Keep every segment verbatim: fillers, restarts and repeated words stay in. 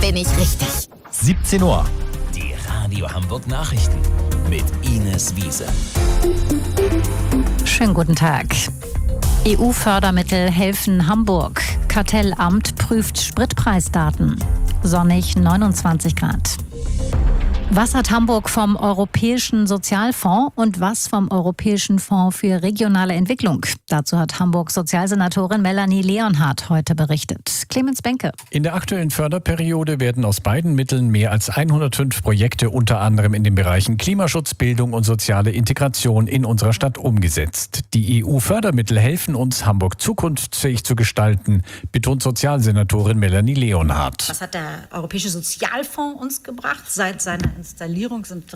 bin ich richtig. siebzehn Uhr. Die Radio Hamburg Nachrichten mit Ines Wiese. Schönen guten Tag. E U-Fördermittel helfen Hamburg. Kartellamt prüft Spritpreisdaten. Sonnig neunundzwanzig Grad. Was hat Hamburg vom Europäischen Sozialfonds und was vom Europäischen Fonds für regionale Entwicklung? Dazu hat Hamburgs Sozialsenatorin Melanie Leonhardt heute berichtet. Clemens Benke. In der aktuellen Förderperiode werden aus beiden Mitteln mehr als hundertfünf Projekte unter anderem in den Bereichen Klimaschutz, Bildung und soziale Integration in unserer Stadt umgesetzt. Die E U-Fördermittel helfen uns, Hamburg zukunftsfähig zu gestalten, betont Sozialsenatorin Melanie Leonhardt. Was hat der Europäische Sozialfonds uns gebracht? Seit seiner Installierung sind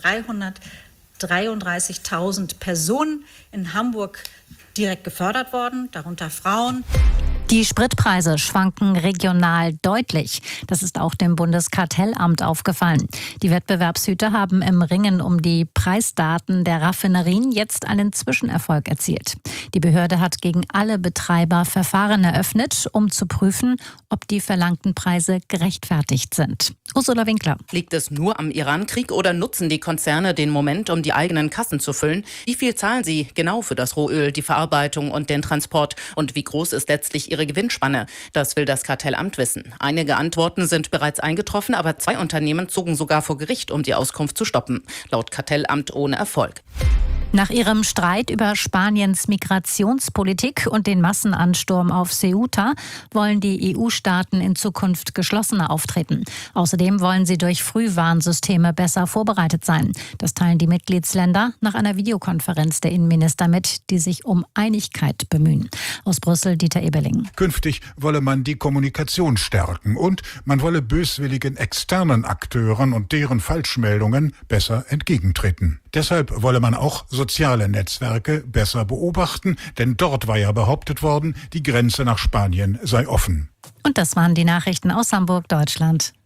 dreihundertdreiunddreißigtausend Personen in Hamburg direkt gefördert worden, darunter Frauen. Die Spritpreise schwanken regional deutlich. Das ist auch dem Bundeskartellamt aufgefallen. Die Wettbewerbshüter haben im Ringen um die Preisdaten der Raffinerien jetzt einen Zwischenerfolg erzielt. Die Behörde hat gegen alle Betreiber Verfahren eröffnet, um zu prüfen, ob die verlangten Preise gerechtfertigt sind. Ursula Winkler. Liegt es nur am Irankrieg oder nutzen die Konzerne den Moment, um die eigenen Kassen zu füllen? Wie viel zahlen sie genau für das Rohöl, die Verarbeitung und den Transport? Und wie groß ist letztlich ihre Gewinnspanne? Das will das Kartellamt wissen. Einige Antworten sind bereits eingetroffen, aber zwei Unternehmen zogen sogar vor Gericht, um die Auskunft zu stoppen. Laut Kartellamt ohne Erfolg. Nach ihrem Streit über Spaniens Migrationspolitik und den Massenansturm auf Ceuta wollen die E U-Staaten in Zukunft geschlossener auftreten. Außerdem wollen sie durch Frühwarnsysteme besser vorbereitet sein. Das teilen die Mitgliedsländer nach einer Videokonferenz der Innenminister mit, die sich um Einigkeit bemühen. Aus Brüssel Dieter Ebeling. Künftig wolle man die Kommunikation stärken und man wolle böswilligen externen Akteuren und deren Falschmeldungen besser entgegentreten. Deshalb wolle man auch soziale Netzwerke besser beobachten, denn dort war ja behauptet worden, die Grenze nach Spanien sei offen. Und das waren die Nachrichten aus Hamburg, Deutschland